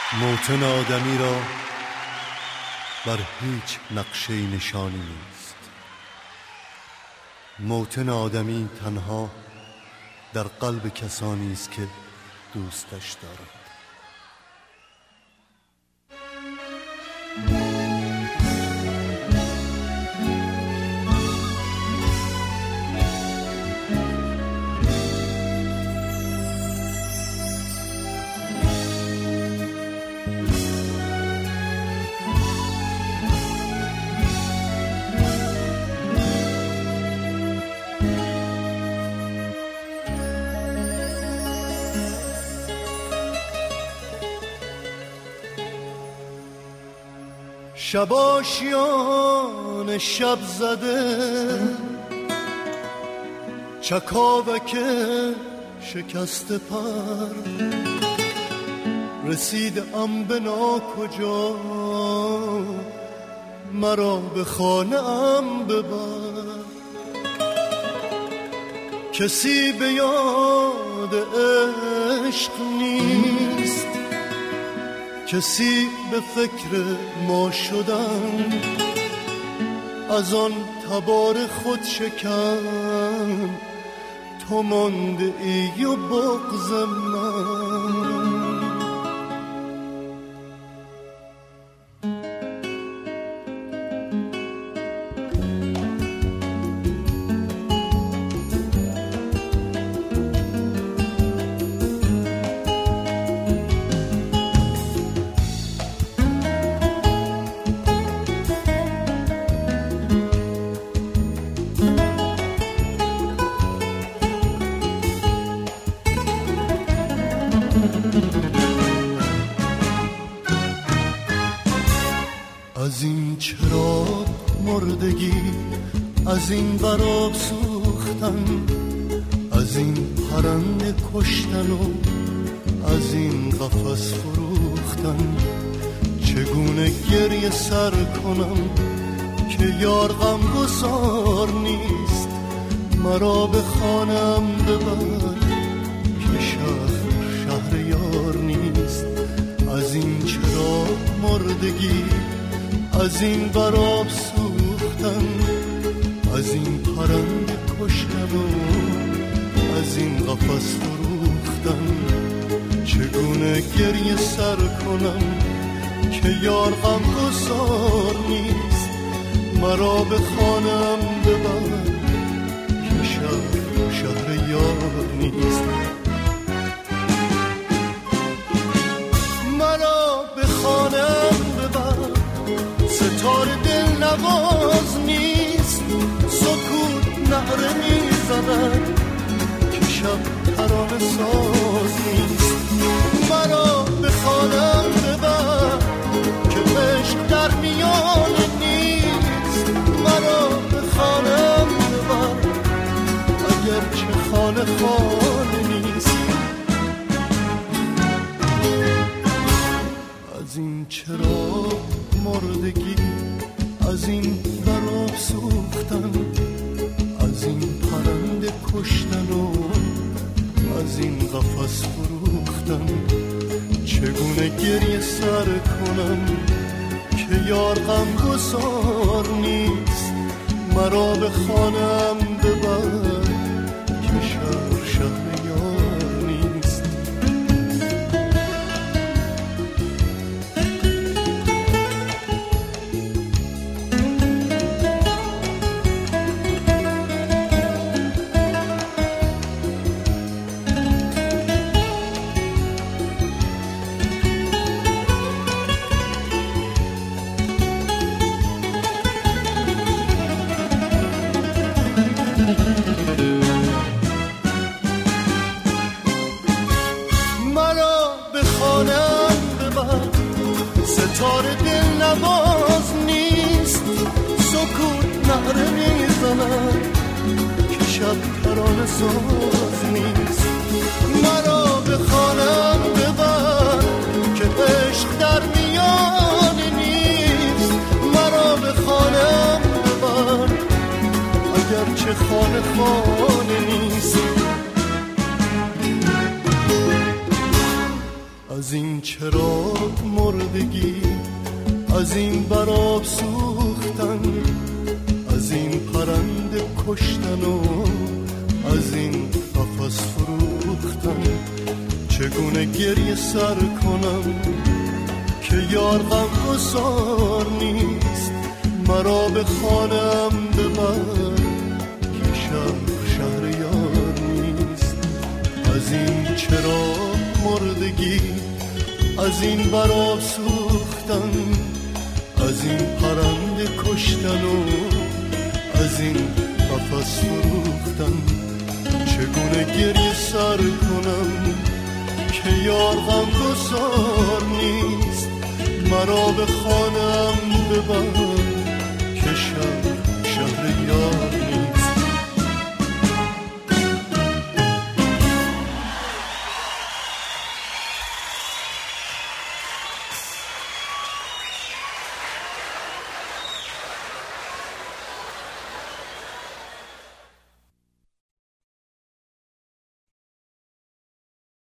موتن آدمی را بر هیچ نقشه نشانی نیست. موتن آدمی تنها در قلب کسانی است که دوستش دارد. شب آشیان شب زده، چکاوک شکست پر، رسیدم به ناکجا، مرا به خانه ام ببر. کسی به یاد عشق نیست، کسی به فکر ما شدن، از آن تبار خود شکن تو مانده ای و بغض من. از این چراغ مردگی، از این براب سوختن، از این پرنده کشتن و از این قفس فروختن، چگونه گریه سر کنم که یار غمگسار نیست، مرا به خانم ببر که شهر یار نیست. از این چراغ مردگی، از این براب سوختن، از این پرنده کشتن و از این قفس فروختن، چگونه گریه سر کنم که یار غمگسار نیست، مرا به خانم ببر که شهر یار نیست. مرا به خانم ببر، ستار دل نواز نیست، سکوت نعره میزند که شب ترانه ساز نیست. مرا به خانم ببر که عشق در میانه نیست، مرا به خانم ببر اگر چه خانه نیست. از این چراغ مردگی، از این براب سوختن، از این پرنده کشتن و از این قفس فروختن، چگونه گریه سر کنم که یار غمگسار نیست، مرا به خانم ببر که شهر یار نیست. مرا به خانم ببر، ستار دل نواز نیست، سکوت نعره میزند که شب ترانه ساز نیست. مرا به خانم ببر که عشق در میانه نیست، مرا به خانم ببر اگر چه خانه نیست. از از این چراغ مردگی، از این براب سوختن، از این پرنده کشتن و از این قفس فروختن. چگونه گریه سر کنم که یار غمگسار نیست، مرا به خانم ببر که شهر یار نیست. از این چراغ مردگی، از این براب سوختن، از این پرنده کشتن و از این قفس فروختن. چگونه گریه سر کنم که یار غمگسار نیست، مرا به خانم ببر که شهر یار